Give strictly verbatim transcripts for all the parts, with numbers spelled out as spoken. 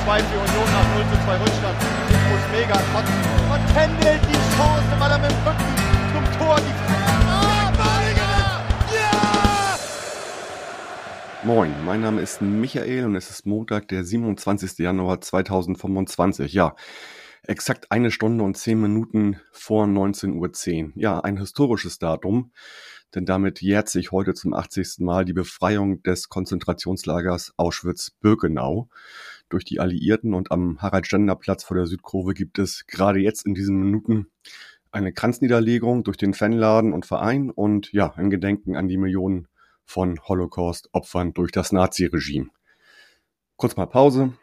zwei für Union nach null zu zwei Rückstand. Ich muss mega kotzen. Und Kendall die Chance, weil er mit dem Rücken zum Tor die Ah, Balinger! Ja! Moin, mein Name ist Michael und es ist Montag, der siebenundzwanzigster Januar zweitausendfünfundzwanzig. Ja, exakt eine Stunde und zehn Minuten vor neunzehn Uhr zehn. Ja, ein historisches Datum, denn damit jährt sich heute zum achtzigsten Mal die Befreiung des Konzentrationslagers Auschwitz-Birkenau durch die Alliierten, und am Harald-Stender-Platz vor der Südkurve gibt es gerade jetzt in diesen Minuten eine Kranzniederlegung durch den Fanladen und Verein und ja, ein Gedenken an die Millionen von Holocaust-Opfern durch das Naziregime. Kurz mal Pause.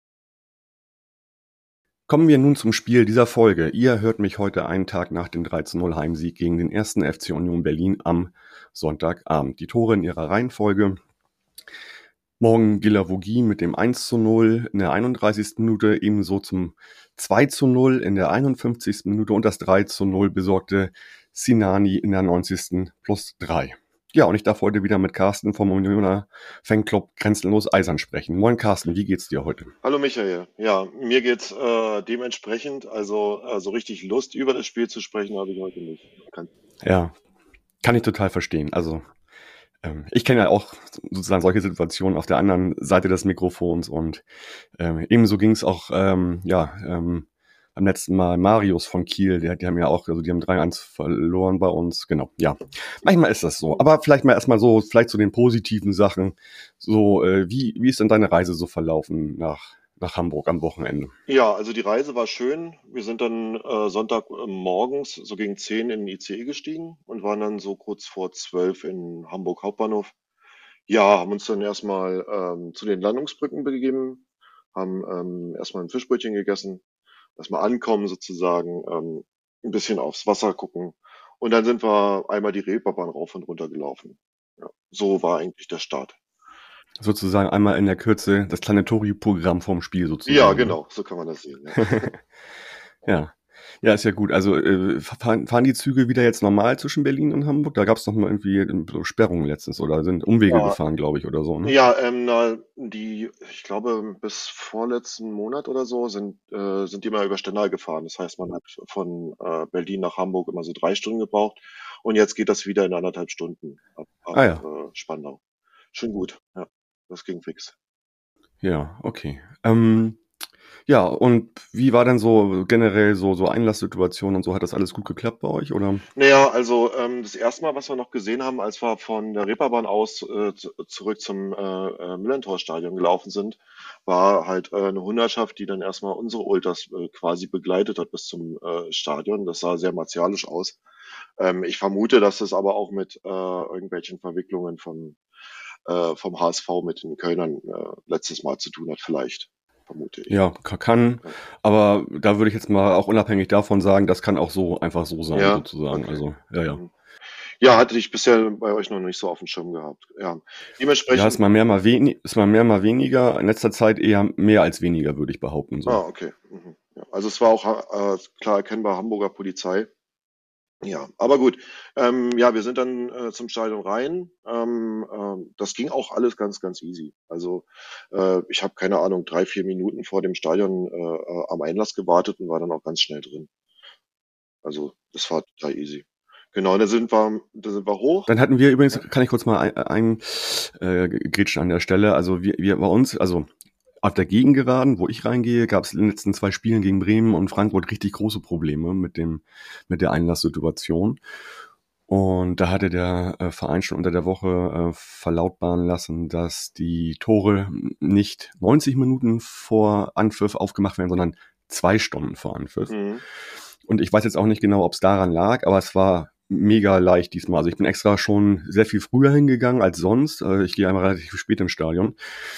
Kommen wir nun zum Spiel dieser Folge. Ihr hört mich heute einen Tag nach dem drei zu null Heimsieg gegen den ersten F C Union Berlin am Sonntagabend. Die Tore in ihrer Reihenfolge: Morgen Guilavogui mit dem eins zu null in der einunddreißigsten Minute, ebenso zum zwei zu null in der einundfünfzigsten Minute und das drei zu null besorgte Sinani in der neunzigsten plus drei. Ja, und ich darf heute wieder mit Carsten vom Unioner Fanclub Grenzenlos Eisern sprechen. Moin Carsten, wie geht's dir heute? Hallo Michael. Ja, mir geht's äh, dementsprechend, also äh, so richtig Lust über das Spiel zu sprechen habe ich heute nicht. Kann. Ja, kann ich total verstehen. Also ähm, ich kenne ja auch sozusagen solche Situationen auf der anderen Seite des Mikrofons, und ähm, ebenso ging es auch ähm, ja ähm, am letzten Mal Marius von Kiel, die, die haben ja auch, also die haben drei eins verloren bei uns, genau, ja. Manchmal ist das so, aber vielleicht mal erstmal so, vielleicht zu den positiven Sachen, so, äh, wie, wie ist denn deine Reise so verlaufen nach, nach Hamburg am Wochenende? Ja, also die Reise war schön. Wir sind dann äh, Sonntag äh, morgens so gegen zehn in den I C E gestiegen und waren dann so kurz vor zwölf in Hamburg Hauptbahnhof. Ja, haben uns dann erstmal ähm, zu den Landungsbrücken begeben, haben ähm, erstmal ein Fischbrötchen gegessen, erstmal ankommen sozusagen, ähm, ein bisschen aufs Wasser gucken. Und dann sind wir einmal die Reeperbahn rauf und runter gelaufen. Ja, so war eigentlich der Start. Sozusagen einmal in der Kürze das kleine Tori-Programm vom Spiel sozusagen. Ja, genau, so kann man das sehen. Ja, ja. Ja, ist ja gut. Also äh, fahren, fahren die Züge wieder jetzt normal zwischen Berlin und Hamburg? Da gab es noch mal irgendwie so Sperrungen letztens oder sind Umwege ja, gefahren, glaube ich, oder so, ne? ja ähm, na, die, ich glaube, bis vorletzten Monat oder so sind, äh, sind die mal über Stendal gefahren. Das heißt, man hat von äh, Berlin nach Hamburg immer so drei Stunden gebraucht. Und jetzt geht das wieder in anderthalb Stunden ab, ab Ah ja, äh, Spandau. Schon gut, ja. Das ging fix. ja, okay. Ähm, ja, und wie war denn so generell so so Einlasssituation und so? Hat das alles gut geklappt bei euch, oder? Naja, also ähm, das erste Mal, was wir noch gesehen haben, als wir von der Reeperbahn aus äh, zu, zurück zum äh, äh, Millantor-Stadion gelaufen sind, war halt äh, eine Hundertschaft, die dann erstmal unsere Ultras äh, quasi begleitet hat bis zum äh, Stadion. Das sah sehr martialisch aus. Ähm, ich vermute, dass es aber auch mit äh, irgendwelchen Verwicklungen vom, äh, vom H S V mit den Kölnern äh, letztes Mal zu tun hat, vielleicht, vermute ich. Ja, ka- kann, Ja, aber da würde ich jetzt mal auch unabhängig davon sagen, das kann auch so einfach so sein, ja, sozusagen. okay. Also, ja, ja. Mhm. Ja, hatte ich bisher bei euch noch nicht so auf dem Schirm gehabt. Ja, Ja, dementsprechend. ist mal mehr, mal wenig, ist mal mehr, mal weniger. In letzter Zeit eher mehr als weniger, würde ich behaupten, so. Ah, okay. Mhm. Ja, also es war auch äh, klar erkennbar Hamburger Polizei. Ja, aber gut. Ähm, ja, wir sind dann äh, zum Stadion rein. Ähm, ähm, das ging auch alles ganz, ganz easy. Also äh, ich habe keine Ahnung, drei, vier Minuten vor dem Stadion äh, äh, am Einlass gewartet und war dann auch ganz schnell drin. Also das war total easy. Genau, da sind wir, da sind wir hoch. Dann hatten wir übrigens, Ja. kann ich kurz mal ein, ein äh, grätschen an der Stelle, also wir, wir bei uns, also auf der Gegengeraden, wo ich reingehe, gab es in den letzten zwei Spielen gegen Bremen und Frankfurt richtig große Probleme mit dem mit der Einlasssituation. Und da hatte der äh, Verein schon unter der Woche äh, verlautbaren lassen, dass die Tore nicht neunzig Minuten vor Anpfiff aufgemacht werden, sondern zwei Stunden vor Anpfiff. Mhm. Und ich weiß jetzt auch nicht genau, ob es daran lag, aber es war mega leicht diesmal. Also ich bin extra schon sehr viel früher hingegangen als sonst. Äh, ich gehe einmal relativ spät ins Stadion.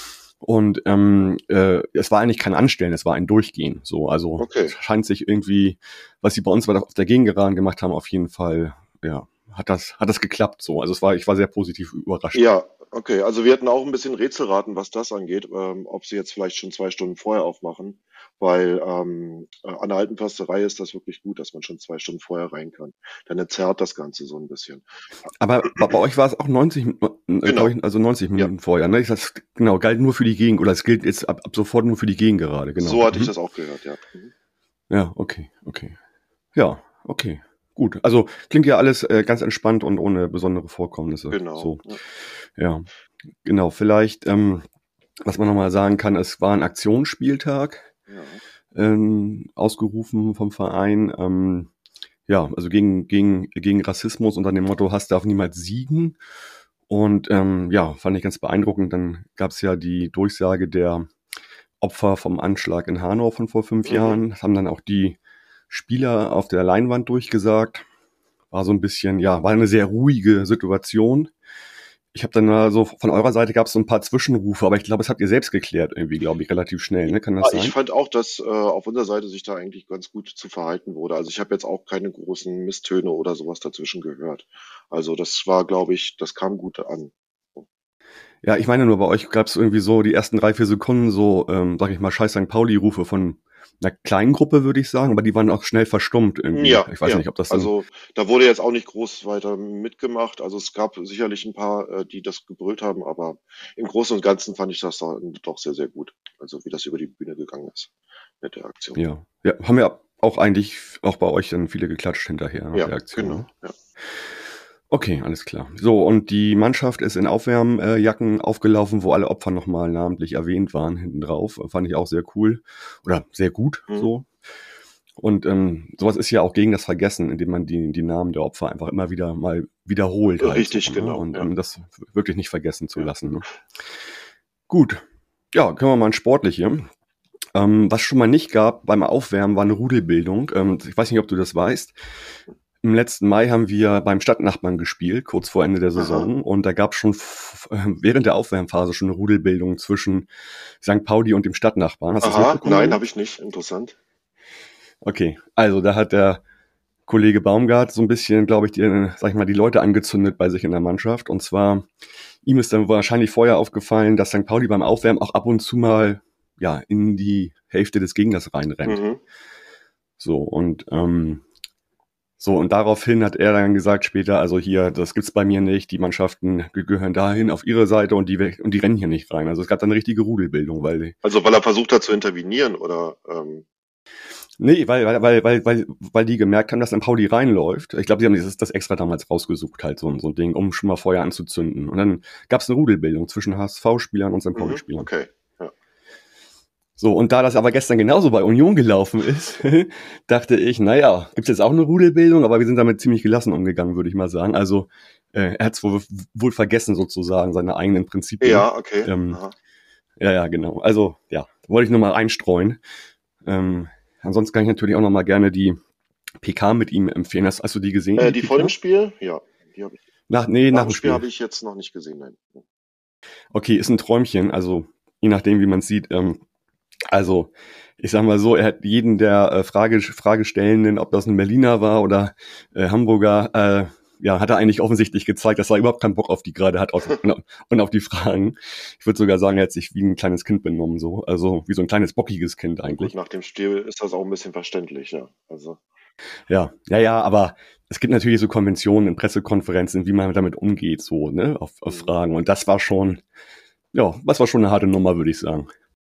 Und ähm, äh, es war eigentlich kein Anstellen, es war ein Durchgehen. So, also Okay. es scheint sich irgendwie, was sie bei uns auf der Gegengeraden gemacht haben, auf jeden Fall, ja, hat das, hat das geklappt. So, also es war, ich war sehr positiv überrascht. Ja, okay. Also wir hatten auch ein bisschen Rätselraten, was das angeht, ähm, ob sie jetzt vielleicht schon zwei Stunden vorher aufmachen, weil ähm, äh, an der alten Försterei ist das wirklich gut, dass man schon zwei Stunden vorher rein kann. Dann entzerrt das Ganze so ein bisschen. Aber bei, bei euch war es auch neunzig, äh, Genau. glaube ich, also neunzig Ja, Minuten vorher, ne? Das genau, galt nur für die Gegend, oder es gilt jetzt ab, ab sofort nur für die Gegend gerade, genau. so hatte ich Mhm. das auch gehört, ja. Mhm. Ja, okay, okay. Ja, okay. Gut. Also klingt ja alles äh, ganz entspannt und ohne besondere Vorkommnisse. Genau. So, Ja. ja. Genau. Vielleicht, ähm, was man nochmal sagen kann, es war ein Aktionsspieltag, Ja. ähm, ausgerufen vom Verein. Ähm, ja, also gegen, gegen, gegen Rassismus unter dem Motto, Hass darf niemals siegen. Und ähm, ja, fand ich ganz beeindruckend. Dann gab es ja die Durchsage der Opfer vom Anschlag in Hanau von vor fünf Mhm. Jahren. Das haben dann auch die Spieler auf der Leinwand durchgesagt. War so ein bisschen, ja, war eine sehr ruhige Situation. Ich habe dann mal so, von eurer Seite gab es so ein paar Zwischenrufe, aber ich glaube, das habt ihr selbst geklärt irgendwie, glaube ich, relativ schnell, ne? Kann das Ah, ich sein? fand auch, dass äh, auf unserer Seite sich da eigentlich ganz gut zu verhalten wurde. Also ich habe jetzt auch keine großen Misstöne oder sowas dazwischen gehört. Also das war, glaube ich, das kam gut an. Ja, ich meine nur, bei euch gab es irgendwie so die ersten drei, vier Sekunden so, ähm, sag ich mal, scheiß Sankt Pauli-Rufe von einer kleinen Gruppe, würde ich sagen, aber die waren auch schnell verstummt irgendwie. Ja, Ich weiß ja. nicht, ob das dann... Also da wurde jetzt auch nicht groß weiter mitgemacht. Also es gab sicherlich ein paar, äh, die das gebrüllt haben, aber im Großen und Ganzen fand ich das da- doch sehr, sehr gut. Also wie das über die Bühne gegangen ist mit der Aktion. Ja, ja, haben ja auch eigentlich auch bei euch dann viele geklatscht hinterher nach Ja, der Aktion. genau. Ne? Ja. Okay, alles klar. So, und die Mannschaft ist in Aufwärmjacken aufgelaufen, wo alle Opfer nochmal namentlich erwähnt waren, hinten drauf. Fand ich auch sehr cool oder sehr gut Mhm. so. Und ähm, sowas ist ja auch gegen das Vergessen, indem man die, die Namen der Opfer einfach immer wieder mal wiederholt. Halt Richtig, so, ne? genau. Und Ja. ähm, das wirklich nicht vergessen zu Ja. lassen. Ne? Gut, ja, können wir mal ein Sportliche. Ähm, was schon mal nicht gab beim Aufwärmen, war eine Rudelbildung. Ähm, ich weiß nicht, ob du das weißt. Im letzten Mai haben wir beim Stadtnachbarn gespielt, kurz vor Ende der Saison. Aha. Und da gab es schon f- äh, während der Aufwärmphase schon eine Rudelbildung zwischen Sankt Pauli und dem Stadtnachbarn. Hast du das Aha, mitbekommen? nein, habe ich nicht. Interessant. Okay, also da hat der Kollege Baumgart so ein bisschen, glaube ich, die, äh, sag ich mal, die Leute angezündet bei sich in der Mannschaft. Und zwar, ihm ist dann wahrscheinlich vorher aufgefallen, dass Sankt Pauli beim Aufwärmen auch ab und zu mal ja in die Hälfte des Gegners reinrennt. Mhm. So, und ähm, so, und daraufhin hat er dann gesagt später, also hier, das gibt's bei mir nicht, die Mannschaften ge- gehören dahin auf ihre Seite und die we- und die rennen hier nicht rein. Also es gab dann eine richtige Rudelbildung, weil die, Also weil er versucht hat zu intervenieren oder ähm, nee, weil, weil, weil, weil, weil, weil die gemerkt haben, dass dann Pauli reinläuft. Ich glaube, sie haben dieses, das extra damals rausgesucht, halt so, ein- so ein Ding, um schon mal Feuer anzuzünden. Und dann gab's eine Rudelbildung zwischen H S V-Spielern und Sankt mhm, Pauli-Spielern. okay. Ja. So, und da das aber gestern genauso bei Union gelaufen ist, dachte ich, naja, gibt's jetzt auch eine Rudelbildung, aber wir sind damit ziemlich gelassen umgegangen, würde ich mal sagen. Also äh, er hat's wohl, wohl vergessen, sozusagen, seine eigenen Prinzipien. Ja, okay. Ähm, Aha. ja, ja, genau. Also, ja, wollte ich nur mal einstreuen. Ähm, ansonsten kann ich natürlich auch noch mal gerne die P K mit ihm empfehlen. Hast, hast du die gesehen? Äh, die P vor K? dem Spiel? Ja, die habe ich. Nach, nee, Nach nach dem dem Spiel Spiel. habe ich jetzt noch nicht gesehen, nein. Okay, ist ein Träumchen, also je nachdem, wie man es sieht. Ähm, also, ich sag mal so, er hat jeden der äh, Frage, Fragestellenden, ob das ein Berliner war oder äh, Hamburger, äh, ja, hat er eigentlich offensichtlich gezeigt, dass er überhaupt keinen Bock auf die gerade hat auf, und, und auf die Fragen. Ich würde sogar sagen, er hat sich wie ein kleines Kind benommen, so. Also wie so ein kleines, bockiges Kind eigentlich. Gut, nach dem Spiel ist das auch ein bisschen verständlich, ja. Also. Ja, ja, ja, aber es gibt natürlich so Konventionen in Pressekonferenzen, wie man damit umgeht, so, ne, auf, auf Mhm. Fragen. Und das war schon, ja, das war schon eine harte Nummer, würde ich sagen.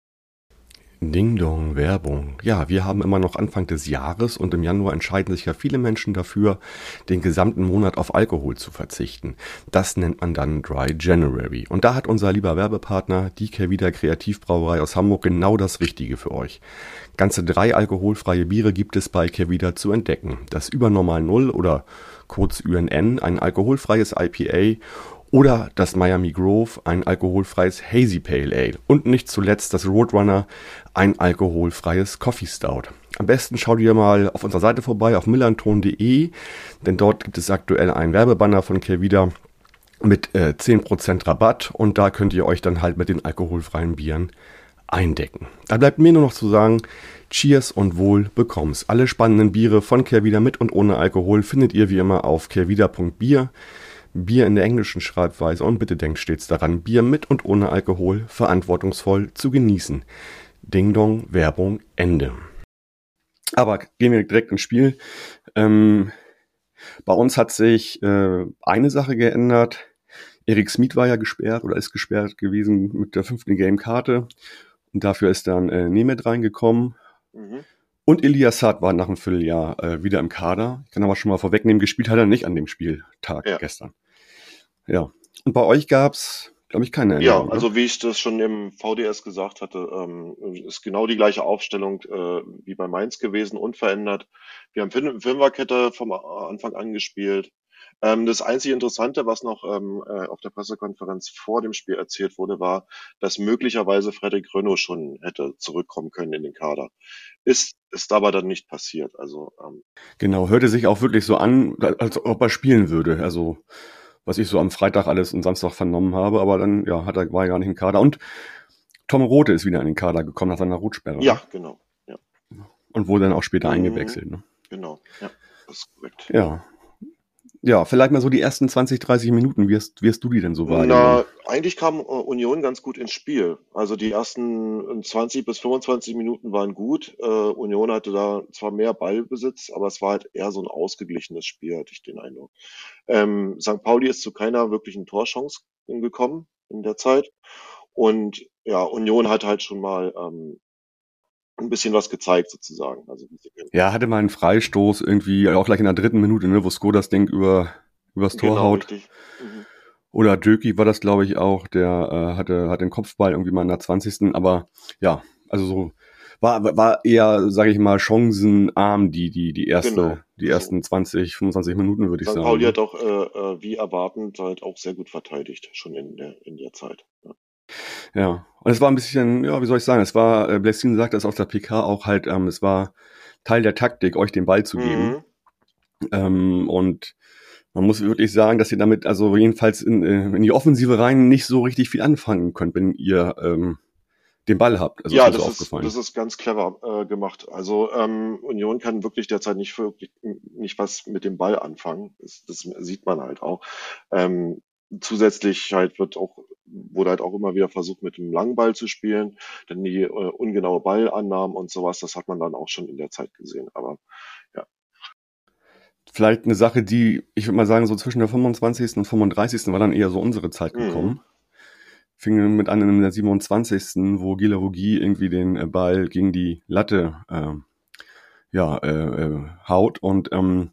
Ding Dong, Werbung. Ja, wir haben immer noch Anfang des Jahres und im Januar entscheiden sich ja viele Menschen dafür, den gesamten Monat auf Alkohol zu verzichten. Das nennt man dann Dry January. Und da hat unser lieber Werbepartner, die Kehrwieder Kreativbrauerei aus Hamburg, genau das Richtige für euch. Ganze drei alkoholfreie Biere gibt es bei Kehrwieder zu entdecken. Das Übernormal Null oder kurz Ü N N, ein alkoholfreies I P A, oder das Miami Grove, ein alkoholfreies Hazy Pale Ale. Und nicht zuletzt das Roadrunner, ein alkoholfreies Coffee Stout. Am besten schaut ihr mal auf unserer Seite vorbei, auf millanton punkt de, denn dort gibt es aktuell einen Werbebanner von Kehrwieder mit äh, zehn Prozent Rabatt und da könnt ihr euch dann halt mit den alkoholfreien Bieren eindecken. Da bleibt mir nur noch zu sagen, Cheers und Wohl bekomm's. Alle spannenden Biere von Kehrwieder mit und ohne Alkohol findet ihr wie immer auf kehrwieder punkt bier. Bier in der englischen Schreibweise und bitte denkt stets daran, Bier mit und ohne Alkohol verantwortungsvoll zu genießen. Ding Dong, Werbung, Ende. Aber gehen wir direkt ins Spiel. Ähm, bei uns hat sich äh, eine Sache geändert. Erik Smith war ja gesperrt oder ist gesperrt gewesen mit der fünften Game-Karte. Und dafür ist dann äh, Nemeth reingekommen. Mhm. Und Elias Saad war nach einem Vierteljahr äh, wieder im Kader. Ich kann aber schon mal vorwegnehmen, gespielt hat er nicht an dem Spieltag Ja. gestern. Ja. Und bei euch gab's, glaube ich, keine Ja, Änderung. also wie ich das schon im V D S gesagt hatte, ähm, ist genau die gleiche Aufstellung äh, wie bei Mainz gewesen, unverändert. Wir haben Fün- Fünferkette vom A- Anfang an gespielt. Ähm, das einzige Interessante, was noch ähm, äh, auf der Pressekonferenz vor dem Spiel erzählt wurde, war, dass möglicherweise Frederik Rönno schon hätte zurückkommen können in den Kader. Ist, ist aber dann nicht passiert. Also ähm, Genau, hörte sich auch wirklich so an, als ob er spielen würde. Also, was ich so am Freitag alles und Samstag vernommen habe, aber dann, ja, hat er, war er gar nicht im Kader. Und Tom Rothe ist wieder in den Kader gekommen nach seiner Rotsperre. ja, genau. Ja. Und wurde dann auch später Mhm. eingewechselt. Ne? Genau, ja, das ist korrekt. Ja. Ja, vielleicht mal so die ersten zwanzig, dreißig Minuten. Wie hast, wie hast du die denn so wahrgenommen? Na, eigentlich kam äh, Union ganz gut ins Spiel. Also die ersten zwanzig bis fünfundzwanzig Minuten waren gut. Äh, Union hatte da zwar mehr Ballbesitz, aber es war halt eher so ein ausgeglichenes Spiel, hatte ich den Eindruck. Ähm, Sankt Pauli ist zu keiner wirklichen Torchance gekommen in der Zeit. Und ja, Union hat halt schon mal ähm, ein bisschen was gezeigt sozusagen. Also wie sie können. Ja, hatte mal einen Freistoß irgendwie, auch gleich in der dritten Minute, ne, wo Sko das Ding über, übers Tor Genau, haut. richtig. Mhm. Oder Döki war das, glaube ich, auch. Der äh, hatte, hat den Kopfball irgendwie mal in der zwanzigsten. Aber ja, also so war, war eher, sage ich mal, chancenarm die, die, die erste, Genau, die so. ersten zwanzig, fünfundzwanzig Minuten, würde ich Sankt sagen. Pauli ne? hat auch äh, äh, wie erwartend halt auch sehr gut verteidigt, schon in der, in der Zeit. Ja. Ja, und es war ein bisschen, ja, wie soll ich sagen, es war, äh, Blessin sagt das aus der P K auch halt, ähm, es war Teil der Taktik, euch den Ball zu geben. Mhm. Ähm, und man muss wirklich sagen, dass ihr damit, also jedenfalls in, äh, in die Offensive rein nicht so richtig viel anfangen könnt, wenn ihr ähm, den Ball habt. Also Ja, ist mir so das ist, aufgefallen. das ist ganz clever äh, gemacht. Also ähm, Union kann wirklich derzeit nicht wirklich nicht was mit dem Ball anfangen. Das, das sieht man halt auch. Ähm, zusätzlich halt wird auch wurde halt auch immer wieder versucht, mit dem langen Ball zu spielen. Dann die äh, ungenaue Ballannahmen und sowas, das hat man dann auch schon in der Zeit gesehen. Aber Vielleicht eine Sache, die, ich würde mal sagen, so zwischen der fünfundzwanzigsten und fünfunddreißigsten war dann eher so unsere Zeit gekommen. mhm. Fing mit an in der siebenundzwanzigsten, wo Gila Vogie irgendwie den äh, Ball gegen die Latte äh, ja, äh, äh, haut und ähm,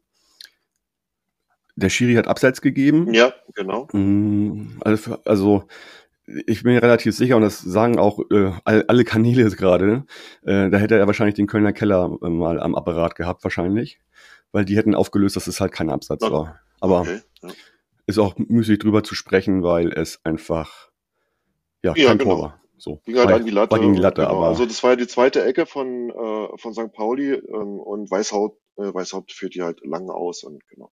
der Schiri hat Abseits gegeben. Ja, genau. Mm, Also, also ich bin mir relativ sicher, und das sagen auch äh, all, alle Kanäle gerade, äh, da hätte er wahrscheinlich den Kölner Keller äh, mal am Apparat gehabt, wahrscheinlich. Weil die hätten aufgelöst, dass es halt kein Absatz Okay. war. Aber Okay. Ja, ist auch müßig drüber zu sprechen, weil es einfach ja ja kein genau. Tor war. So. Ging halt War, an die Latte. war gegen die und Latte, genau. aber Also das war ja die zweite Ecke von, äh, von Sankt Pauli ähm, und Weißhaupt, äh, Weißhaupt führt die halt lang aus und genau.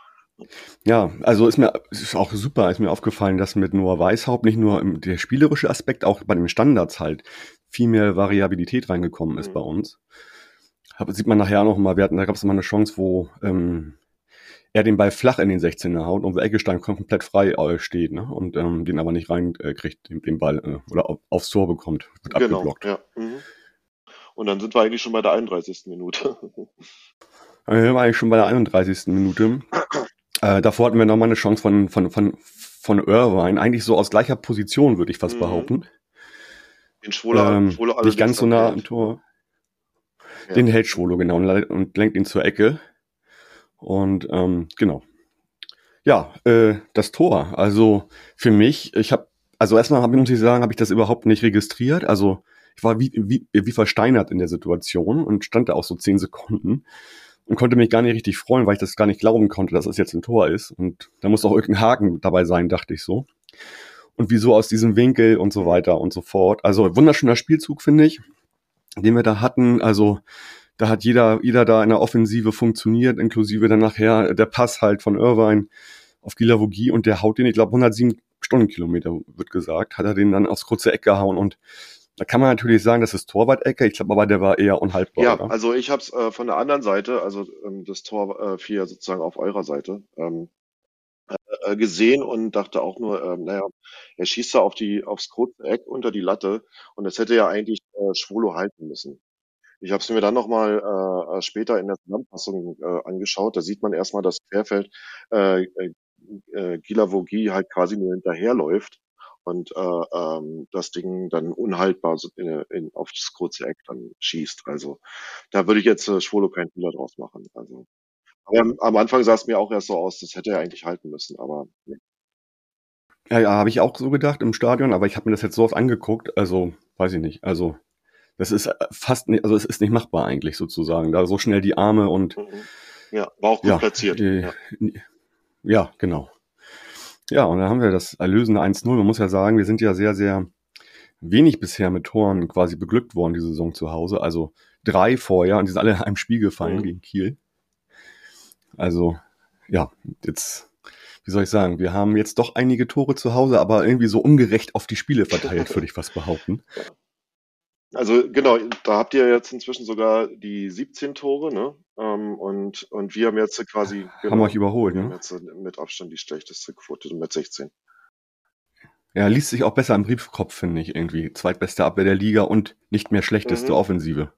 ja, also ist mir ist auch super, ist mir aufgefallen, dass mit Noah Weißhaupt nicht nur im, der spielerische Aspekt, auch bei den Standards halt viel mehr Variabilität reingekommen ist Mhm. bei uns. Hab, sieht man nachher noch mal, wir hatten, da gab es mal eine Chance, wo ähm, er den Ball flach in den sechzehner haut und wo Eggestein komplett frei äh, steht, ne? Und ähm, den aber nicht rein äh, kriegt, den, den Ball äh, oder auf, aufs Tor bekommt, wird Genau, abgeblockt. ja. Mhm. Und dann sind wir eigentlich schon bei der einunddreißigsten Minute. Äh, wir waren eigentlich schon bei der einunddreißigsten Minute. Äh, davor hatten wir noch mal eine Chance von von von von Irvine, eigentlich so aus gleicher Position, würde ich fast Mhm. behaupten. Den Schwoler, Ähm, Schwoler nicht allerdings ganz so dann nah am hält. Tor. Ja. Den hält Schwolo, genau, und, le- und lenkt ihn zur Ecke. Und ähm, genau. Ja, äh, das Tor. Also für mich, ich habe, also erstmal hab, muss ich sagen, habe ich das überhaupt nicht registriert. Also ich war wie, wie, wie versteinert in der Situation und stand da auch so zehn Sekunden und konnte mich gar nicht richtig freuen, weil ich das gar nicht glauben konnte, dass es jetzt ein Tor ist. Und da muss auch irgendein Haken dabei sein, dachte ich so. Und wieso aus diesem Winkel und so weiter und so fort. Also wunderschöner Spielzug, finde ich, den wir da hatten. Also da hat jeder, jeder da in der Offensive funktioniert, inklusive dann nachher der Pass halt von Irvine auf Gila Vogie und der haut den, ich glaube, hundertsieben Stundenkilometer, wird gesagt, hat er den dann aufs kurze Eck gehauen und da kann man natürlich sagen, das ist Torwart-Ecke, ich glaube aber, der war eher unhaltbar, Ja, oder? also ich habe es äh, von der anderen Seite, also ähm, das Tor äh, fiel ja sozusagen auf eurer Seite. Ähm, äh, gesehen und dachte auch nur, äh, naja, er schießt da auf die, aufs kurze Eck unter die Latte und das hätte ja eigentlich äh, Schwolo halten müssen. Ich habe es mir dann nochmal äh, äh, später in der Zusammenfassung äh, angeschaut. Da sieht man erstmal, dass Querfeld äh, äh, äh, Gilavogi halt quasi nur hinterherläuft und äh, ähm, das Ding dann unhaltbar so in, in, auf das kurze Eck dann schießt. Also da würde ich jetzt äh, Schwolo keinen Fehler draus machen. Also aber am, am Anfang sah es mir auch erst so aus, das hätte er eigentlich halten müssen, aber nee. Ja, ja, habe ich auch so gedacht im Stadion, aber ich habe mir das jetzt so oft angeguckt, also weiß ich nicht. Also das ist fast nicht, also es ist nicht machbar eigentlich sozusagen, da so schnell die Arme und Mhm. Ja, war auch gut ja, platziert. äh, Ja. ja, genau. Ja, und dann haben wir das erlösende eins null. Man muss ja sagen, wir sind ja sehr, sehr wenig bisher mit Toren quasi beglückt worden, diese Saison zu Hause. Also drei vorher und die sind alle in einem Spiel gefallen Mhm. gegen Kiel. Also, ja, jetzt, wie soll ich sagen, wir haben jetzt doch einige Tore zu Hause, aber irgendwie so ungerecht auf die Spiele verteilt, würde ich fast behaupten. Ja. Also genau, da habt ihr jetzt inzwischen sogar die siebzehn Tore, ne? Ähm, und, und wir haben jetzt quasi, Haben wir euch genau, überholt, wir haben ne? jetzt mit Abstand die schlechteste Quote mit sechzehn. Ja, liest sich auch besser im Briefkopf, finde ich, irgendwie. Zweitbeste Abwehr der Liga und nicht mehr schlechteste Mhm. Offensive.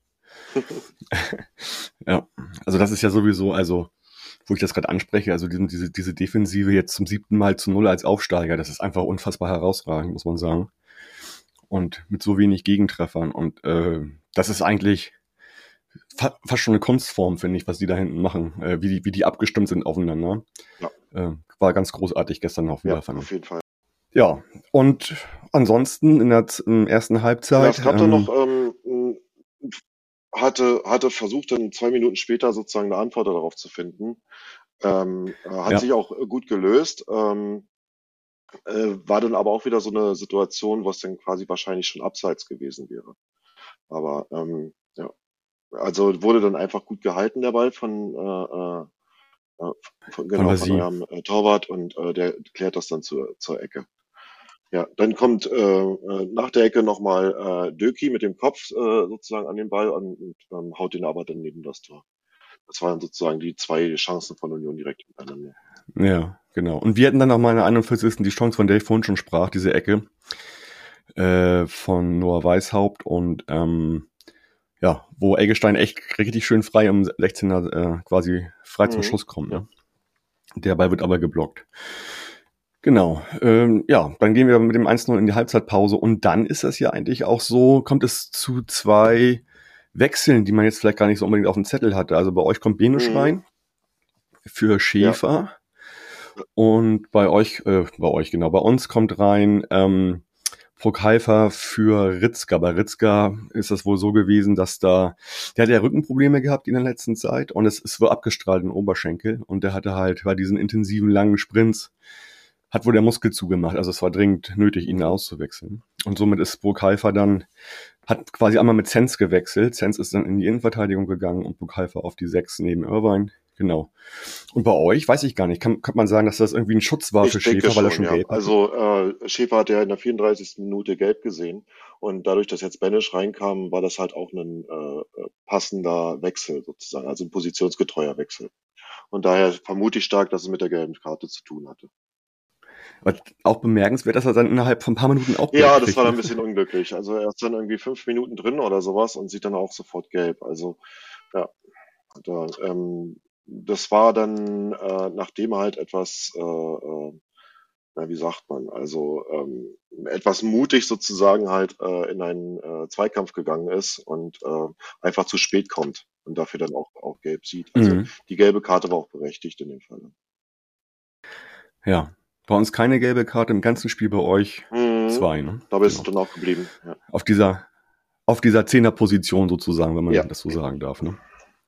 Ja, also das ist ja sowieso, also wo ich das gerade anspreche, also diese, diese, diese Defensive jetzt zum siebten Mal zu Null als Aufsteiger, das ist einfach unfassbar herausragend, muss man sagen. Und mit so wenig Gegentreffern. Und äh, das ist eigentlich fa- fast schon eine Kunstform, finde ich, was die da hinten machen, äh, wie, die, wie die abgestimmt sind aufeinander. Ja. Äh, war ganz großartig gestern auch wieder, Ja, fand ich. auf jeden Fall. Ja, und ansonsten in der z- in der ersten Ja, Halbzeit, es gab dann noch, ähm, ähm, hatte, hatte versucht, dann zwei Minuten später sozusagen eine Antwort darauf zu finden. Ähm, äh, hat ja, sich auch äh, gut gelöst. Ähm, äh, war dann aber auch wieder so eine Situation, wo es dann quasi wahrscheinlich schon abseits gewesen wäre. Aber ähm, ja, also wurde dann einfach gut gehalten, der Ball von, äh, äh, von von genau von Vasie. eurem äh, Torwart und äh, der klärt das dann zur, zur Ecke. Ja, dann kommt äh, äh, nach der Ecke nochmal äh, Döki mit dem Kopf äh, sozusagen an den Ball und, und ähm, haut den aber dann neben das Tor. Das waren sozusagen die zwei Chancen von Union direkt hintereinander. Ja, genau. Und wir hatten dann noch mal in der einundvierzigsten die Chance, von der ich vorhin schon sprach, diese Ecke äh, von Noah Weishaupt und ähm, ja, wo Eggestein echt richtig schön frei im sechzehner äh, quasi frei zum Mhm. Schuss kommt. Ja. Ne? Der Ball wird aber geblockt. Genau. Ähm, ja, dann gehen wir mit dem eins null in die Halbzeitpause und dann ist das ja eigentlich auch so, kommt es zu zwei Wechseln, die man jetzt vielleicht gar nicht so unbedingt auf dem Zettel hatte. Also bei euch kommt Benisch Mhm. rein für Ja. Schäfer und bei euch, äh, bei euch genau, bei uns kommt rein ähm, Prokhalfer für Ritzka. Bei Ritzka ist das wohl so gewesen, dass da, der hat ja Rückenprobleme gehabt in der letzten Zeit und es ist wohl abgestrahlt im Oberschenkel und der hatte halt bei diesen intensiven langen Sprints hat wohl der Muskel zugemacht. Also es war dringend nötig, ihn Mhm. auszuwechseln. Und somit ist Burkhalfer dann, hat quasi einmal mit Zenz gewechselt. Zenz ist dann in die Innenverteidigung gegangen und Burkhalfer auf die sechs neben Irvine. Genau. Und bei euch, weiß ich gar nicht, kann, kann man sagen, dass das irgendwie ein Schutz war Ich für denke Schäfer, weil er schon, schon ja. gelb hatte? Also äh, Schäfer hat ja in der vierunddreißigsten Minute gelb gesehen und dadurch, dass jetzt Benisch reinkam, war das halt auch ein äh, passender Wechsel sozusagen, also ein positionsgetreuer Wechsel. Und daher vermute ich stark, dass es mit der gelben Karte zu tun hatte. Aber auch bemerkenswert, dass er dann innerhalb von ein paar Minuten auch gelb Ja, das kriegt. war dann Ne? ein bisschen unglücklich. Also er ist dann irgendwie fünf Minuten drin oder sowas und sieht dann auch sofort gelb. Also ja, da, ähm, das war dann, äh, nachdem er halt etwas, äh, äh, na, wie sagt man, also ähm, etwas mutig sozusagen halt äh, in einen äh, Zweikampf gegangen ist und äh, einfach zu spät kommt und dafür dann auch, auch gelb sieht. Also Mhm. die gelbe Karte war auch berechtigt in dem Fall. Ja. Bei uns keine gelbe Karte, im ganzen Spiel bei euch Mhm. zwei, ne? Da bist Genau. du dann auch geblieben. Ja. Auf dieser, auf dieser Zehner-Position sozusagen, wenn man Ja. das so sagen darf, ne?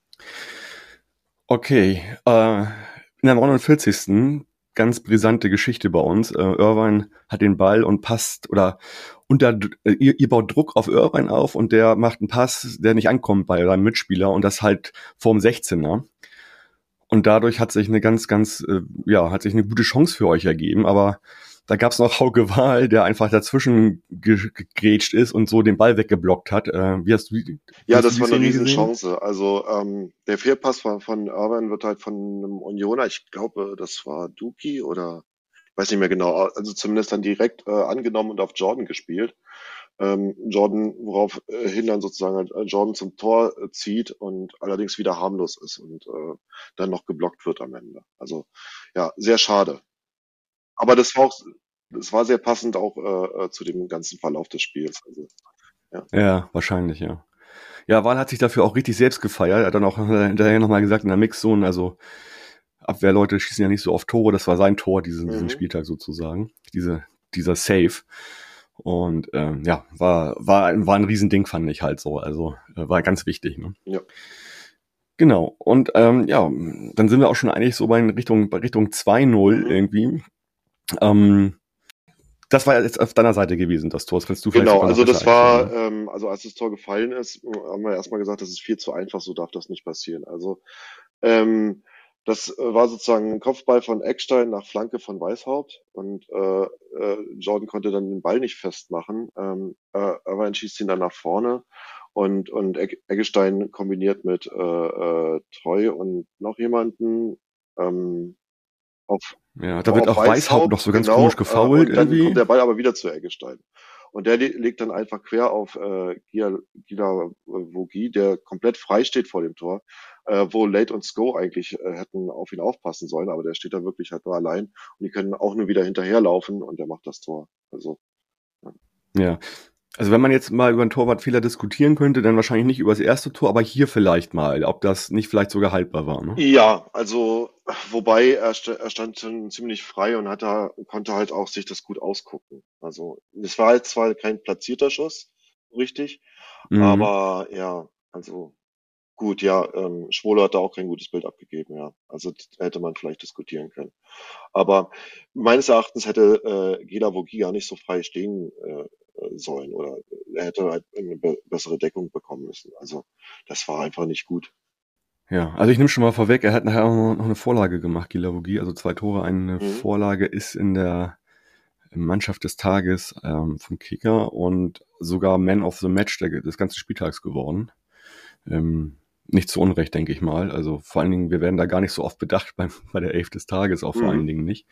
Okay, äh, in der neunundvierzigsten ganz brisante Geschichte bei uns. Äh, Irvine hat den Ball und passt oder unter äh, ihr, ihr baut Druck auf Irvine auf und der macht einen Pass, der nicht ankommt bei seinem Mitspieler und das halt vorm sechzehner. Und dadurch hat sich eine ganz, ganz, äh, ja, hat sich eine gute Chance für euch ergeben, aber da gab's noch Hauke Wahl, der einfach dazwischen ge- gegrätscht ist und so den Ball weggeblockt hat. Äh, wie hast du, wie Ja, hast du das die war eine Szene gesehen? Riesenchance. Also ähm, der Fehlpass von, von Irvine wird halt von einem Unioner, ich glaube, das war Duki oder weiß nicht mehr genau, also zumindest dann direkt äh, angenommen und auf Jordan gespielt. Ähm, Jordan, woraufhin dann sozusagen halt äh, Jordan zum Tor äh, zieht und allerdings wieder harmlos ist und äh, dann noch geblockt wird am Ende. Also ja, sehr schade. Aber das war auch, das war sehr passend auch äh, äh, zu dem ganzen Verlauf des Spiels. Also, ja. Ja, wahrscheinlich, ja. Ja, Wahl hat sich dafür auch richtig selbst gefeiert. Er hat dann auch äh, hinterher nochmal gesagt in der Mixzone, also Abwehrleute schießen ja nicht so oft Tore. Das war sein Tor diesen, diesen Mhm. Spieltag sozusagen. Diese, dieser Save. Und ähm, ja, war, war, war ein Riesending, fand ich halt so. Also äh, war ganz wichtig. Ne? Ja. Genau. Und ähm, ja, dann sind wir auch schon eigentlich so bei Richtung, bei Richtung zwei null Mhm. irgendwie. Ähm, das war jetzt auf deiner Seite gewesen, das Tor. Das kannst du vielleicht Genau, sogar noch also das besser erklären, war, ne? ähm, also als das Tor gefallen ist, haben wir erstmal gesagt, das ist viel zu einfach, so darf das nicht passieren. Also ähm, das äh, war sozusagen ein Kopfball von Eckstein nach Flanke von Weishaupt und äh, äh, Jordan konnte dann den Ball nicht festmachen, ähm, äh, aber er schießt ihn dann nach vorne und und Egg Eggestein kombiniert mit äh, äh, Treu und noch jemanden ähm, auf Ja, da wird auf auch Weishaupt noch Weishaupt, so ganz komisch genau, äh, gefoult und dann kommt irgendwie. der Ball aber wieder zu Eggestein. Und der le legt dann einfach quer auf äh, Gia Gila Vogie, der komplett frei steht vor dem Tor, äh, wo Late und Sko eigentlich äh, hätten auf ihn aufpassen sollen, aber der steht da wirklich halt nur allein und die können auch nur wieder hinterherlaufen und der macht das Tor. Also ja. Ja. Also wenn man jetzt mal über einen Torwartfehler diskutieren könnte, dann wahrscheinlich nicht über das erste Tor, aber hier vielleicht mal, ob das nicht vielleicht sogar haltbar war, ne? Ja, also wobei er, st er stand schon ziemlich frei und hat da, konnte halt auch sich das gut ausgucken. Also es war halt zwar kein platzierter Schuss, richtig, Mhm. aber ja, also gut, ja, ähm, Schwolo hat da auch kein gutes Bild abgegeben, ja. Also d- hätte man vielleicht diskutieren können. Aber meines Erachtens hätte äh, Gela Vogie gar nicht so frei stehen äh, äh, sollen oder er hätte halt eine be bessere Deckung bekommen müssen. Also das war einfach nicht gut. Ja, also ich nehme schon mal vorweg, er hat nachher auch noch eine Vorlage gemacht, Gilavogi, also zwei Tore, eine Mhm. Vorlage ist in der Mannschaft des Tages ähm, vom Kicker und sogar Man of the Match der, des ganzen Spieltags geworden. Ähm, nicht zu Unrecht, denke ich mal. Also vor allen Dingen, wir werden da gar nicht so oft bedacht bei, bei der Elf des Tages, auch vor allen Mhm. Dingen nicht.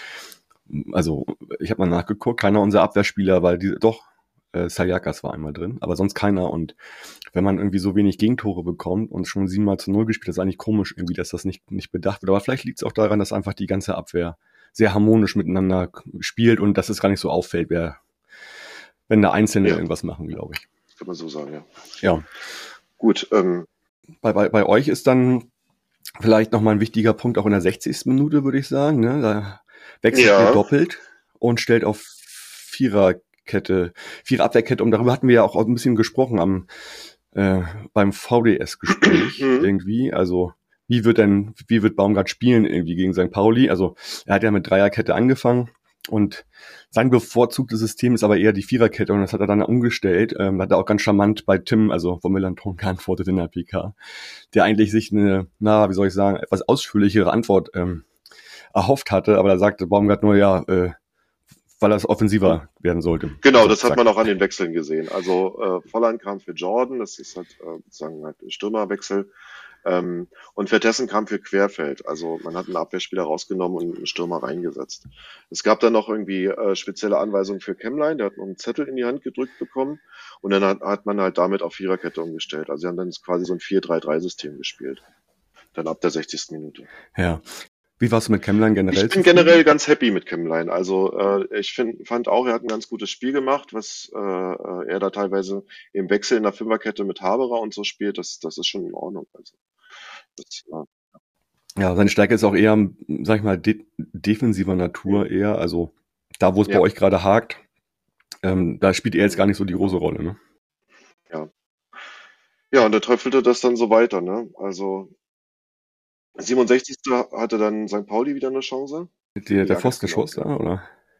Also ich habe mal nachgeguckt, keiner unserer Abwehrspieler, weil die doch äh, Sayakas war einmal drin, aber sonst keiner. Und wenn man irgendwie so wenig Gegentore bekommt und schon siebenmal zu null gespielt, ist eigentlich komisch irgendwie, dass das nicht, nicht bedacht wird. Aber vielleicht liegt es auch daran, dass einfach die ganze Abwehr sehr harmonisch miteinander spielt und dass es gar nicht so auffällt, wer, wenn da Einzelne Ja, irgendwas machen, glaube ich. kann man so sagen, ja. Ja, Gut, ähm, bei, bei, bei euch ist dann vielleicht nochmal ein wichtiger Punkt auch in der sechzigsten Minute, würde ich sagen. Ne? Da wechselt ihr ja, doppelt und stellt auf Viererkette, Viererabwehrkette um. Darüber hatten wir ja auch ein bisschen gesprochen am äh, beim V D S-Gespräch mhm. irgendwie. Also wie wird denn, wie wird Baumgart spielen irgendwie gegen Sankt Pauli? Also er hat ja mit Dreierkette angefangen und sein bevorzugtes System ist aber eher die Viererkette und das hat er dann umgestellt. Ähm, hat er auch ganz charmant bei Tim, also von Melanton geantwortet in der P K, der eigentlich sich eine, na, wie soll ich sagen, etwas ausführlichere Antwort ähm, erhofft hatte, aber da sagte Baumgart nur, ja, äh, weil das offensiver werden sollte. Genau, So, das hat zack. man auch an den Wechseln gesehen. Also äh, Volland kam für Jordan, das ist halt äh, sozusagen halt ein Stürmerwechsel. Ähm, und Vertessen kam für Querfeld. Also man hat einen Abwehrspieler rausgenommen und einen Stürmer reingesetzt. Es gab dann noch irgendwie äh, spezielle Anweisungen für Kemlein, der hat noch einen Zettel in die Hand gedrückt bekommen und dann hat, hat man halt damit auf Viererkette umgestellt. Also sie haben dann quasi so ein vier drei drei System gespielt. Dann ab der sechzigsten Minute. Ja. Wie warst du mit Kemlein generell Ich bin zufrieden? generell ganz happy mit Kemlein. Also äh, ich find, fand auch, er hat ein ganz gutes Spiel gemacht, was äh, äh, er da teilweise im Wechsel in der Fünferkette mit Haberer und so spielt. Das, das ist schon in Ordnung. Also das, äh, Ja, seine Stärke ist auch eher, sag ich mal, de defensiver Natur mhm. eher. Also da, wo es bei Ja, euch gerade hakt, ähm, da spielt er jetzt gar mhm. nicht so die große Genau. Rolle, ne? Ja. Ja, und da tröpfelte das dann so weiter, ne? Also siebenundsechzigsten hatte dann Sankt Pauli wieder eine Chance. Der, der Ja, genau, Pfostenschuss da, genau. oder?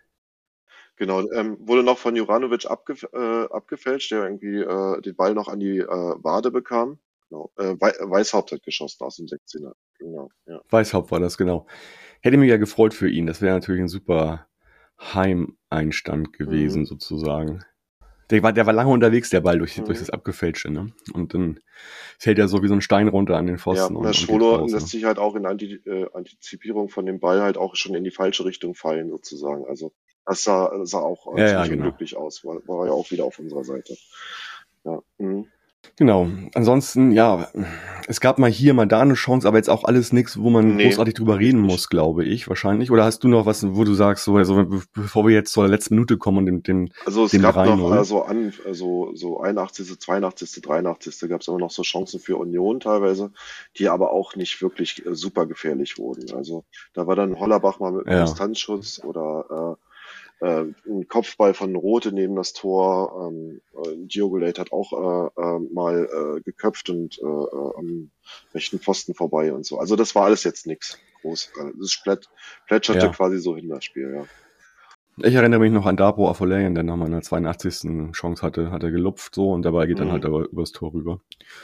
Genau, ähm, wurde noch von Juranovic abgef äh, abgefälscht, der irgendwie äh, den Ball noch an die äh, Wade bekam. Genau. Äh, Wei Weishaupt hat geschossen aus dem sechzehner. Genau, ja. Weishaupt war das, genau. Hätte mich ja gefreut für ihn. Das wäre natürlich ein super Heimeinstand gewesen, Mhm. sozusagen. Der war, der war lange unterwegs, der Ball, durch, Mhm. durch das Abgefälschte, ne? Und dann fällt er so wie so ein Stein runter an den Ja, Pfosten und, der und geht Schwolo raus. lässt Ne? sich halt auch in Anti äh, Antizipierung von dem Ball halt auch schon in die falsche Richtung fallen, sozusagen. Also das sah, das sah auch äh, Ja, ja, ziemlich genau. unglücklich aus, war, war ja auch wieder auf unserer Seite. Ja. Mhm. Genau. Ansonsten, ja, es gab mal hier, mal da eine Chance, aber jetzt auch alles nichts, wo man Nee, großartig drüber wirklich reden nicht. muss, glaube ich, wahrscheinlich. Oder hast du noch was, wo du sagst, so, also, be- bevor wir jetzt zur letzten Minute kommen und dem, dem, Also es dem gab noch drei null? also an, also so einundachtzigste., zweiundachtzigste., dreiundachtzigste gab es immer noch so Chancen für Union teilweise, die aber auch nicht wirklich äh, super gefährlich wurden. Also da war dann Hollerbach mal mit einem Ja, Distanzschuss oder äh, äh, ein Kopfball von Rothe neben das Tor. Ähm, äh, Diogo-Late hat auch äh, äh, mal äh, geköpft und äh, äh, am rechten Pfosten vorbei und so. Also das war alles jetzt nichts groß. Äh, Das plätt, plätscherte ja. quasi so hin, das Spiel, ja. Ich erinnere mich noch an Dapo Afolayan, der nach meiner zweiundachtzigsten Chance hatte, hat er gelupft so und der Ball geht dann halt Mhm. aber übers Tor rüber.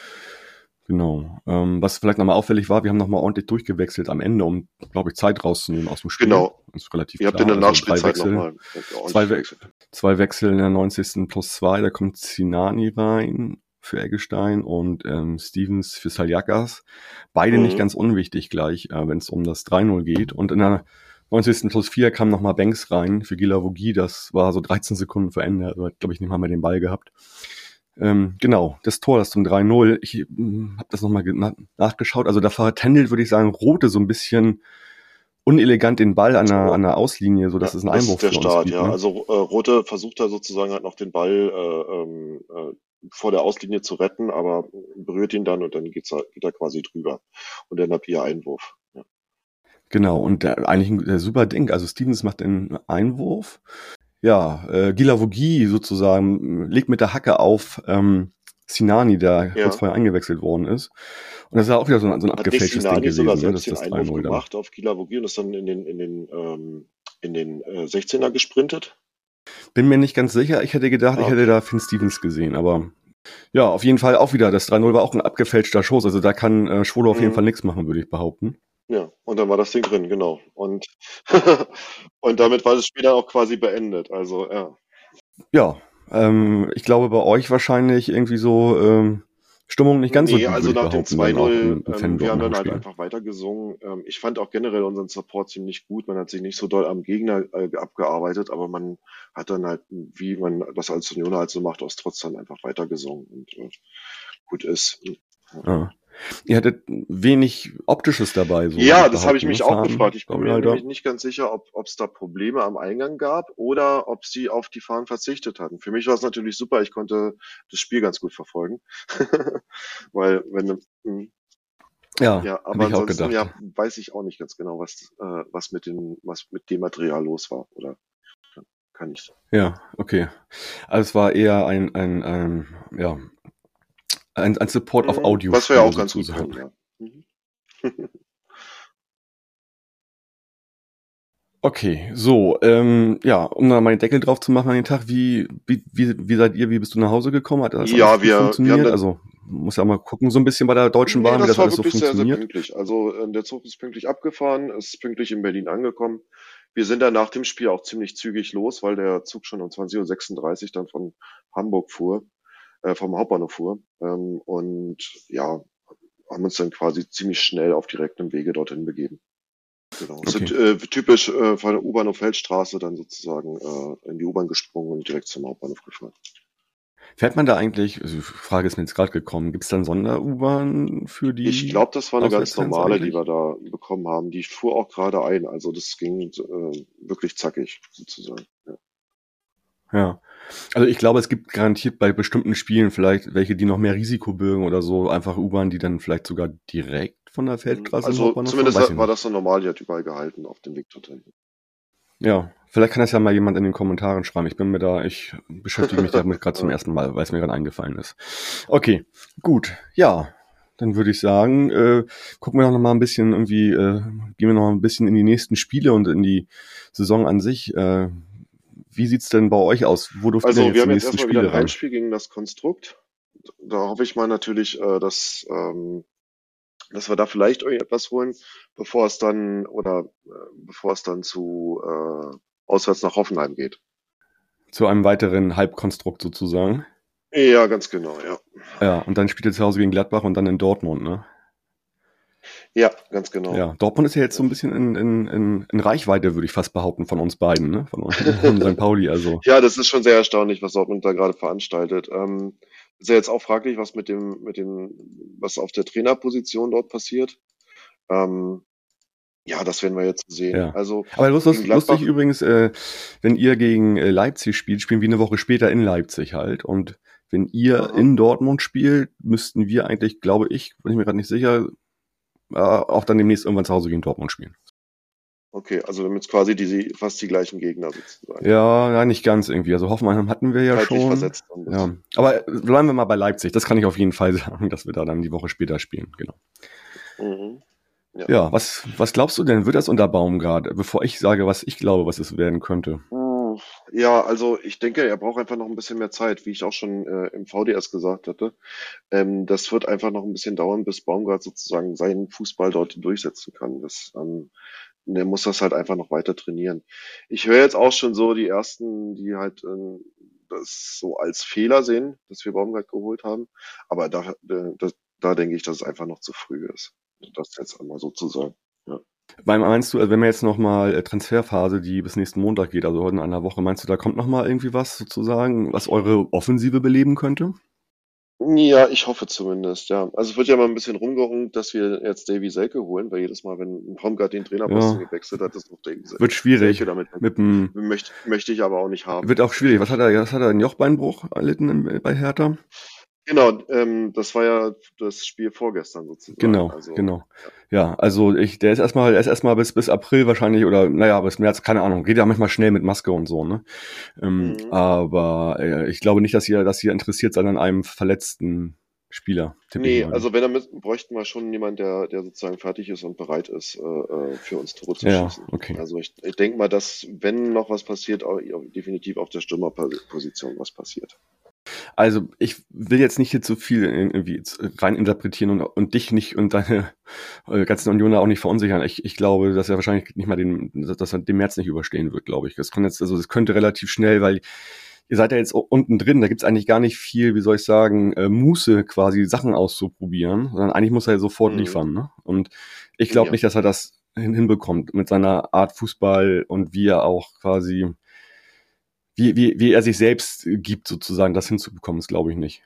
Genau. Ähm, was vielleicht nochmal auffällig war, wir haben nochmal ordentlich durchgewechselt am Ende, um, glaube ich, Zeit rauszunehmen aus dem Spiel. Genau. Das ist relativ Ihr habt in klar. der Also drei Nachspielzeit Wechsel, nochmal zwei, ordentlich We gewechselt. zwei Wechsel in der neunzigsten plus zwei, da kommt Sinani rein für Eggestein und ähm, Stevens für Saljakas. Beide nicht Mhm. ganz unwichtig gleich, äh, wenn es um das drei null geht. Und in der neunzigsten plus vier kam nochmal Banks rein für Gilavogi. Das war so dreizehn Sekunden vor Ende. Also hat, glaube ich, nicht mal mehr den Ball gehabt. Ähm, genau, das Tor, das zum drei null. Ich ähm, habe das nochmal na nachgeschaut. Also da vertändelt, würde ich sagen, Rote so ein bisschen unelegant den Ball an der, an der Auslinie, so dass Ja, es einen das ist Einwurf der für uns Start, gibt. ja. Ne? Also äh, Rothe versucht da sozusagen halt noch den Ball äh, ähm, äh, vor der Auslinie zu retten, aber berührt ihn dann und dann geht's, halt- geht er quasi drüber. Und dann hat hier Einwurf. Ja. Genau, und der, eigentlich ein der super Ding. Also Stevens macht den Einwurf. Ja, äh, Gilavogi sozusagen legt mit der Hacke auf ähm, Sinani, der Ja. kurz vorher eingewechselt worden ist. Und das ist auch wieder so ein, so ein Hat nicht abgefälschtes Ding Sinani sogar gewesen, ne? Das selbst ist den das drei Einwurf null dann. gemacht auf Gilavogi und ist dann in den, in den, ähm, in den äh, sechzehner gesprintet? Bin mir nicht ganz sicher. Ich hätte gedacht, Ah, ich hätte okay. da Finn Stevens gesehen, aber ja, auf jeden Fall auch wieder. Das drei null war auch ein abgefälschter Schuss. Also da kann äh, Schwolo auf jeden Mhm. Fall nichts machen, würde ich behaupten. Ja, und dann war das Ding drin, genau. Und, und damit war das Spiel dann auch quasi beendet. Also, ja. Ja, ähm, ich glaube bei euch wahrscheinlich irgendwie so ähm, Stimmung nicht ganz so Nee, gut, also würde ich nach dem behaupten, dann auch zwei null, im, im ähm, Fanblock wir haben nach dem dann halt Spiel. einfach weitergesungen. Ähm, ich fand auch generell unseren Support ziemlich gut. Man hat sich nicht so doll am Gegner äh, abgearbeitet, aber man hat dann halt, wie man das als Unioner halt so macht, aus Trotz dann einfach weitergesungen und äh, gut ist. Ja. Ja. Ihr hattet wenig Optisches dabei, so würde Ja, ich das habe ich behaupten. Ne? mich auch Fahnen, gefragt. Ich bin mir Gabriel nämlich da. nicht ganz sicher, ob es da Probleme am Eingang gab oder ob sie auf die Fahnen verzichtet hatten. Für mich war es natürlich super. Ich konnte das Spiel ganz gut verfolgen, weil wenn du, mh, Ja, ja, habe aber ich auch ansonsten gedacht. ja, weiß ich auch nicht ganz genau, was äh, was mit den was mit dem Material los war oder kann ich. Ja, okay. Also es war eher ein, ein, ein ja, ein, ein Support auf Mhm, was wir ja Audiospur auch ganz gut sozusagen. können, ja. Mhm. Okay, so, ähm, ja, um da mal den Deckel drauf zu machen an den Tag, wie, wie, wie, wie seid ihr, wie bist du nach Hause gekommen? Hat das alles Ja, gut wir wir haben funktioniert? dann Also muss ja mal gucken, so ein bisschen bei der Deutschen nee, Bahn, wie das das war alles so wirklich sehr, sehr funktioniert. pünktlich. Also äh, der Zug ist pünktlich abgefahren, ist pünktlich in Berlin angekommen. Wir sind dann nach dem Spiel auch ziemlich zügig los, weil der Zug schon um zwanzig Uhr sechsunddreißig dann von Hamburg fuhr, äh, vom Hauptbahnhof fuhr. Ähm, und ja, haben uns dann quasi ziemlich schnell auf direktem Wege dorthin begeben. Genau. Okay. Sind äh, typisch äh, von der U-Bahn auf Feldstraße dann sozusagen äh, in die U-Bahn gesprungen und direkt zum Hauptbahnhof gefahren. Fährt man da eigentlich, also die Frage ist mir jetzt gerade gekommen, gibt es dann Sonder-U-Bahn für Ich die glaube, das war eine ganz Auswärtsfans normale, die eigentlich? wir da bekommen haben. Die fuhr auch gerade ein. Also das ging äh, wirklich zackig sozusagen. Ja. Ja. Also ich glaube, es gibt garantiert bei bestimmten Spielen vielleicht welche, die noch mehr Risiko bürgen oder so, einfach U-Bahn, die dann vielleicht sogar direkt von der Feldstraße im Also Hauptbahnhof fahren, zumindest weiß ich war nicht. das so normal, die hat überall gehalten auf dem Weg dorthin. Ja, vielleicht kann das ja mal jemand in den Kommentaren schreiben. Ich bin mir da, ich beschäftige mich damit gerade zum Ja. ersten Mal, weil es mir gerade eingefallen ist. Okay, gut, ja, dann würde ich sagen, äh, gucken wir doch noch mal ein bisschen irgendwie, äh, gehen wir noch mal ein bisschen in die nächsten Spiele und in die Saison an sich. Äh, wie sieht's denn bei euch aus? Wo durft ihr denn Also jetzt wir die haben jetzt nächsten erstmal wieder ein Spiele rein? Heimspiel gegen das Konstrukt. Da hoffe ich mal natürlich, äh, dass, ähm, dass wir da vielleicht irgendetwas holen, bevor es dann oder äh, bevor es dann zu äh, auswärts nach Hoffenheim geht. zu einem weiteren Halbkonstrukt sozusagen. Ja, ganz genau, ja. Ja, und dann spielt ihr zu Hause gegen Gladbach und dann in Dortmund, ne? Ja, ganz genau. Ja, Dortmund ist ja jetzt so ein bisschen in, in, in, in Reichweite, würde ich fast behaupten, von uns beiden, ne? Von uns von Sankt Pauli, also. Ja, das ist schon sehr erstaunlich, was Dortmund da gerade veranstaltet. Ähm, ist ja jetzt auch fraglich, was mit dem, mit dem, was auf der Trainerposition dort passiert. Ähm, ja, das werden wir jetzt sehen. Ja. Also Aber lustig, gegen Gladbach, lustig übrigens, äh, wenn ihr gegen äh, Leipzig spielt, spielen wir eine Woche später in Leipzig halt. Und wenn ihr aha, in Dortmund spielt, müssten wir eigentlich, glaube ich, bin ich mir gerade nicht sicher, äh, auch dann demnächst irgendwann zu Hause gegen Dortmund spielen. okay, also wir haben jetzt quasi die, fast die gleichen Gegner sozusagen. Ja, ja, nicht ganz irgendwie. Also Hoffenheim hatten wir ja Zeitlich schon. versetzt. Und das. Ja. Aber äh, bleiben wir mal bei Leipzig. Das kann ich auf jeden Fall sagen, dass wir da dann die Woche später spielen. Genau. Mhm. Ja. Ja, was, was glaubst du denn? Wird das unter Baumgart? Bevor ich sage, was ich glaube, was es werden könnte. Uh, Ja, also ich denke, er braucht einfach noch ein bisschen mehr Zeit, wie ich auch schon äh, im V D S gesagt hatte. Ähm, das wird einfach noch ein bisschen dauern, bis Baumgart sozusagen seinen Fußball dort durchsetzen kann. Das, ähm, der muss das halt einfach noch weiter trainieren. Ich höre jetzt auch schon so die ersten, die halt ähm, das so als Fehler sehen, dass wir Baumgart geholt haben. Aber da, äh, das, da denke ich, dass es einfach noch zu früh ist. Das jetzt einmal so zu sagen. Ja. Weil meinst du, also wenn wir jetzt nochmal äh, Transferphase, die bis nächsten Montag geht, also heute in einer Woche, meinst du, da kommt nochmal irgendwie was sozusagen, was eure Offensive beleben könnte? Ja, ich hoffe zumindest, ja. Also es wird ja mal ein bisschen rumgerungen, dass wir jetzt Davy Selke holen, weil jedes Mal, wenn Baumgart den Trainerposten Ja, gewechselt hat, ist noch Davy Sel- wird schwierig. Selke damit. Mit dem, Möchte, möchte ich aber auch nicht haben. wird auch schwierig. Was hat er, was hat er, einen Jochbeinbruch erlitten im, bei Hertha? Genau, ähm, das war ja das Spiel vorgestern sozusagen. Genau, Also, genau. Ja, also ich, der ist erstmal, er ist erstmal bis, bis April wahrscheinlich oder, naja, bis März, keine Ahnung, geht ja manchmal schnell mit Maske und so, ne? Ähm, mhm. aber äh, ich glaube nicht, dass ihr, dass ihr interessiert seid an einem verletzten Spieler. tippe ich Nee, mal. also wenn er mit, bräuchten wir schon jemanden, der, der sozusagen fertig ist und bereit ist, äh, äh, für uns Tore zu Ja, schießen. okay. Also ich, ich denke mal, dass, wenn noch was passiert, auch, definitiv auf der Stürmerposition was passiert. Also ich will jetzt nicht jetzt so viel irgendwie jetzt rein interpretieren und, und dich nicht und deine äh, ganzen Unioner auch nicht verunsichern. Ich, ich glaube, dass er wahrscheinlich nicht mal den, dass er den März nicht überstehen wird, glaube ich. Das kann jetzt, also das könnte relativ schnell, weil ihr seid ja jetzt unten drin, da gibt's eigentlich gar nicht viel, wie soll ich sagen, äh, Muße quasi Sachen auszuprobieren, sondern eigentlich muss er ja sofort Mhm. liefern, ne? Und ich glaube Ja. nicht, dass er das hin, hinbekommt mit seiner Art Fußball und wie er auch quasi wie, wie, wie er sich selbst gibt, sozusagen, das hinzubekommen, ist glaube ich nicht.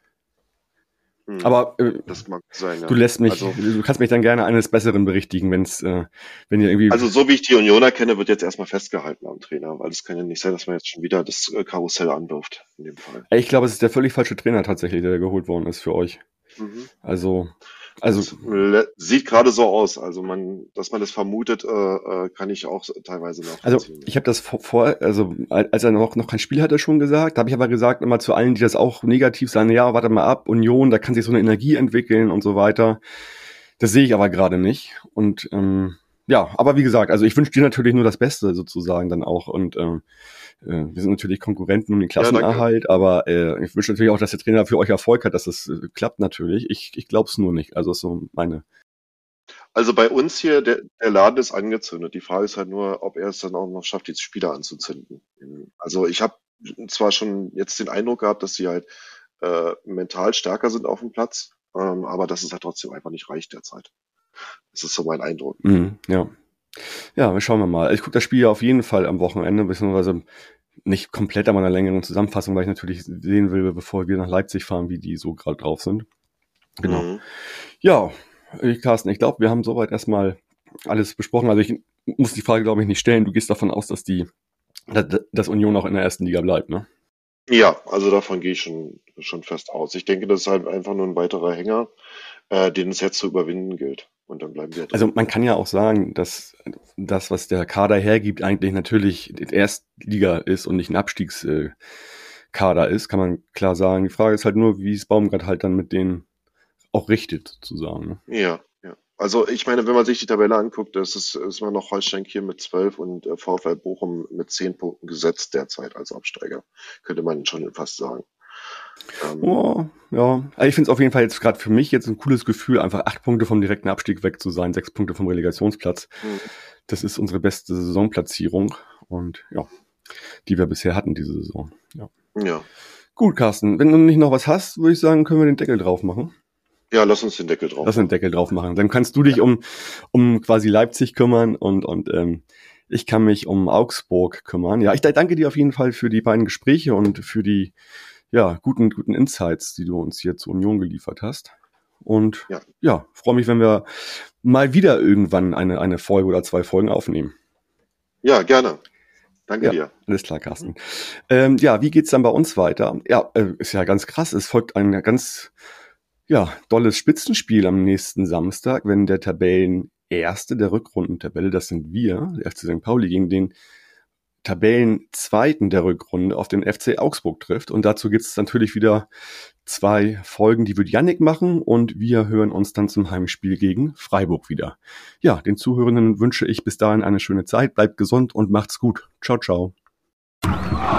Mhm. Aber äh, Das mag sein, ja. du lässt mich, Also, du kannst mich dann gerne eines Besseren berichtigen, wenn's, äh, wenn ihr irgendwie. also so wie ich die Unioner kenne, wird jetzt erstmal festgehalten am Trainer, weil es kann ja nicht sein, dass man jetzt schon wieder das äh, Karussell anwirft in dem Fall. Ich glaube, es ist der völlig falsche Trainer tatsächlich, der geholt worden ist für euch. Mhm. Also, also Das le- sieht gerade so aus. Also man, dass man das vermutet, äh, äh, kann ich auch teilweise Also nachvollziehen. ich habe das vor, vor, also als er noch, noch kein Spiel hatte, schon gesagt, habe ich aber gesagt immer zu allen, die das auch negativ sagen, ja, warte mal ab, Union, da kann sich so eine Energie entwickeln und so weiter. Das sehe ich aber gerade nicht. Und ähm, ja, aber wie gesagt, also ich wünsche dir natürlich nur das Beste sozusagen dann auch. Und ähm, äh, wir sind natürlich Konkurrenten um den Ja, danke. Klassenerhalt, aber äh, ich wünsche natürlich auch, dass der Trainer für euch Erfolg hat, dass das äh, klappt natürlich. Ich, ich glaube es nur nicht. Also ist so meine. Also bei uns hier, der, der Laden ist angezündet. Die Frage ist halt nur, ob er es dann auch noch schafft, die Spieler anzuzünden. Also ich habe zwar schon jetzt den Eindruck gehabt, dass sie halt äh, mental stärker sind auf dem Platz, ähm, aber dass es halt trotzdem einfach nicht reicht derzeit. Das ist so mein Eindruck. Mhm, ja. Ja, wir schauen wir mal. Ich gucke das Spiel ja auf jeden Fall am Wochenende, beziehungsweise nicht komplett, aber einer längeren Zusammenfassung, weil ich natürlich sehen will, bevor wir nach Leipzig fahren, wie die so gerade drauf sind. Genau. Mhm. Ja, ich, Carsten, ich glaube, wir haben soweit erstmal alles besprochen. Also ich muss die Frage, glaube ich, nicht stellen. Du gehst davon aus, dass die, dass Union auch in der ersten Liga bleibt, ne? Ja, also davon gehe ich schon, schon fest aus. Ich denke, das ist halt einfach nur ein weiterer Hänger, äh, den es jetzt zu überwinden gilt. Und dann bleiben wir drin. Also man kann ja auch sagen, dass das, was der Kader hergibt, eigentlich natürlich Erstliga ist und nicht ein Abstiegskader ist, kann man klar sagen. Die Frage ist halt nur, wie es Baumgart halt dann mit denen auch richtet, sozusagen. Ne? Ja, ja. Also ich meine, wenn man sich die Tabelle anguckt, das ist, ist man noch Holstein Kiel mit zwölf und äh, VfL Bochum mit zehn Punkten gesetzt derzeit als Absteiger. Könnte man schon fast sagen. Ähm, Oh, ja. Also ich finde es auf jeden Fall jetzt gerade für mich jetzt ein cooles Gefühl, einfach acht Punkte vom direkten Abstieg weg zu sein, sechs Punkte vom Relegationsplatz. Mhm. Das ist unsere beste Saisonplatzierung. Und ja, die wir bisher hatten diese Saison. Ja. Ja. Gut, Carsten, wenn du nicht noch was hast, würde ich sagen, können wir den Deckel drauf machen. Ja, lass uns den Deckel drauf Lass den Deckel drauf machen. Dann kannst du dich um, um quasi Leipzig kümmern und, und ähm, ich kann mich um Augsburg kümmern. Ja, ich danke dir auf jeden Fall für die beiden Gespräche und für die ja, guten, guten Insights, die du uns hier zur Union geliefert hast. Und ja, ja freue mich, wenn wir mal wieder irgendwann eine, eine Folge oder zwei Folgen aufnehmen. Ja, gerne. Danke ja, dir. Alles klar, Carsten. Ähm, ja, wie geht's dann bei uns weiter? Ja, äh, ist ja ganz krass. Es folgt ein ganz ja, dolles Spitzenspiel am nächsten Samstag, wenn der Tabellenerste der Rückrundentabelle, das sind wir, der F C Sankt Pauli, gegen den Tabellenzweiten der Rückrunde auf den F C Augsburg trifft. Und dazu gibt es natürlich wieder zwei Folgen, die wird Yannick machen und wir hören uns dann zum Heimspiel gegen Freiburg wieder. Ja, den Zuhörenden wünsche ich bis dahin eine schöne Zeit, bleibt gesund und macht's gut. Ciao, ciao.